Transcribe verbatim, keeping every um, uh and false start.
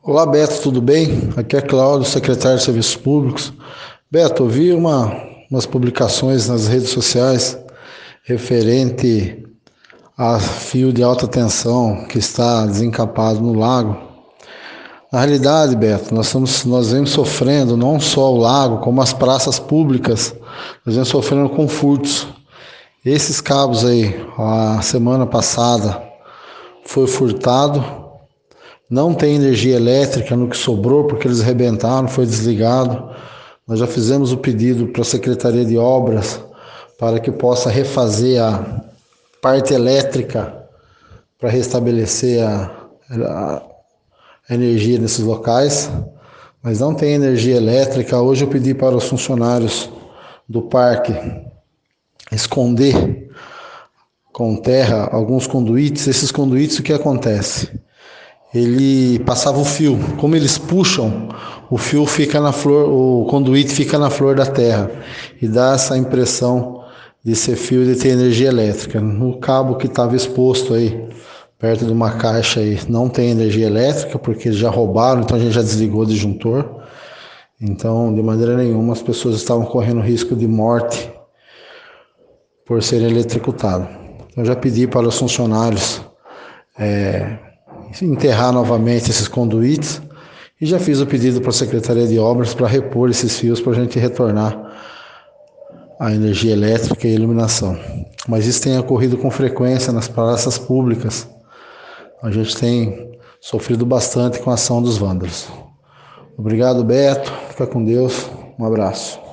Olá, Beto, tudo bem? Aqui é Cláudio, secretário de Serviços Públicos. Beto, eu vi uma, umas publicações nas redes sociais referente a fio de alta tensão que está desencapado no lago. Na realidade, Beto, nós, estamos, nós vemos sofrendo não só o lago, como as praças públicas, nós vemos sofrendo com furtos. Esses cabos aí, a semana passada, foi furtado. Não tem energia elétrica no que sobrou, porque eles rebentaram, foi desligado. Nós já fizemos o pedido para a Secretaria de Obras para que possa refazer a parte elétrica para restabelecer a, a, a energia nesses locais, mas não tem energia elétrica. Hoje eu pedi para os funcionários do parque esconder com terra alguns conduítes. Esses conduítes, o que acontece? Ele passava o fio, como eles puxam, o fio fica na flor, o conduíte fica na flor da terra e dá essa impressão de ser fio e de ter energia elétrica. No cabo que estava exposto aí, perto de uma caixa aí, não tem energia elétrica porque já roubaram, então a gente já desligou o disjuntor. Então, de maneira nenhuma, as pessoas estavam correndo risco de morte por serem eletrocutadas. Eu já pedi para os funcionários é, enterrar novamente esses conduítes e já fiz o pedido para a Secretaria de Obras para repor esses fios para a gente retornar a energia elétrica e iluminação. Mas isso tem ocorrido com frequência nas praças públicas. A gente tem sofrido bastante com a ação dos vândalos. Obrigado, Beto. Fica com Deus. Um abraço.